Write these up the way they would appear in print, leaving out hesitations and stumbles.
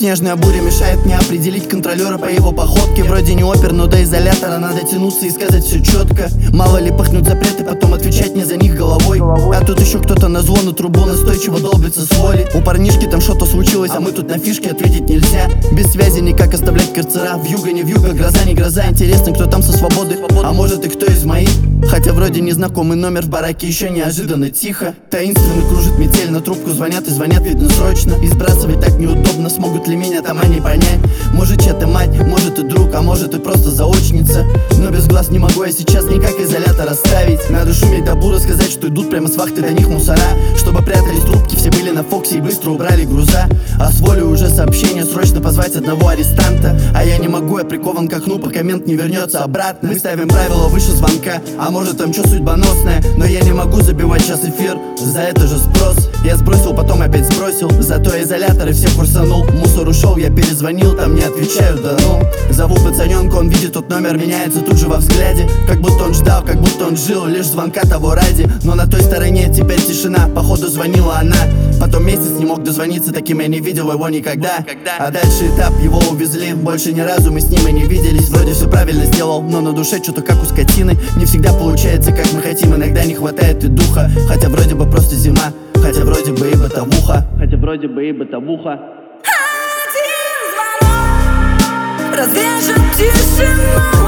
Снежная буря мешает мне определить контролера по его походке. Вроде не опер, но до изолятора надо тянуться и сказать все четко. Мало ли пахнут запреты, потом отвечать мне за них головой. А тут еще кто-то на звон и трубу настойчиво долбится с воли. У парнишки там что-то случилось, а мы тут на фишке, ответить нельзя. Без связи никак оставлять карцера. Вьюга не вьюга, гроза не гроза. Интересно, кто там со свободы, а может и кто из моих. Хотя вроде незнакомый номер в бараке, еще неожиданно тихо. Таинственно кружит метель, на трубку звонят и звонят, видно срочно. И сбрасывать так неудобно, смогут ли меня там они понять? Может чья-то мать, может и друг, а может и просто заочница. Но без глаз не могу я сейчас никак изолятор оставить. Надо шуметь до бура, сказать, что идут прямо с вахты до них мусора. Чтобы прятались трубки, все были на Фоксе и быстро убрали груза. А с воли уже сообщение, срочно позвать одного арестанта. А я не могу, я прикован к окну, пока мент не вернется обратно. Мы ставим правила выше звонка, а может там что судьбоносное. Но я не могу забивать сейчас эфир, за это же спрос. Я сбросил, потом опять сбросил, зато изоляторы все курсанул. Мусор ушел, я перезвонил, там не отвечают, да ну. Зову пацаненка, он видит тот номер, меняется тут же во взгляде. Как будто он ждал, как будто он жил лишь звонка того ради. Но на той стороне теперь тишина, походу звонила она. Потом месяц не мог дозвониться, таким я не видел его никогда. А дальше этап, его увезли, больше ни разу мы с ним и не виделись. Вроде все правильно сделал, но на душе что-то как у скотины. Не всегда получается, как мы хотим, иногда не хватает и духа. Хотя вроде бы просто зима, хотя вроде бы и бытовуха. Хотя вроде бы и бытовуха. Разрежет тишину.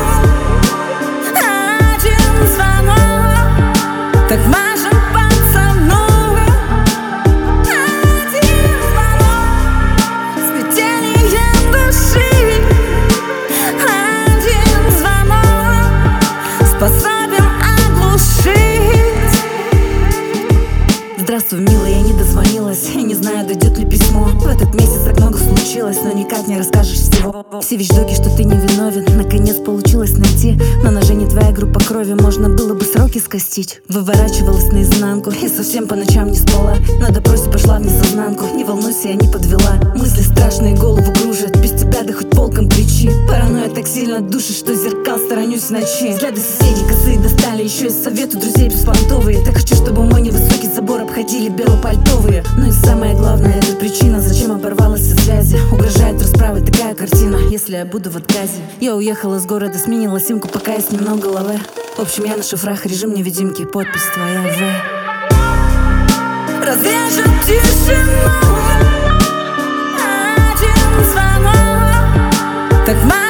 Один звонок, так мажем пацану. Один звонок, смятением души. Один звонок способен оглушить. Здравствуй, милая, я не дозвонилась. Я не знаю, дойдет ли письмо. В этот месяц так много случилось, но никак не расскажешь всего. Все вещдоки, что ты не виновен, наконец получилось найти. На ноже не твоя группа крови, можно было бы сроки скостить. Выворачивалась наизнанку и совсем по ночам не спала. На допросе пошла в несознанку, не волнуйся, я не подвела. Мысли страшные голову кружат, без тебя да хоть волком кричи. Паранойя так сильно душит, что зеркал сторонюсь в ночи. Взгляды соседей косые достали, еще и совету друзей беспонтовые. Так хочу, чтобы мой невысокий забор обходили белопальтовые. Ну и самое главное, это причина, зачем оборвалась со связи. Угрожает расправой такая картина, если я буду в отказе. Я уехала с города, сменила симку, пока есть немного лаве. В общем, я на шифрах, режим невидимки, подпись твоя В. Разрежет тишину. Один звонок, так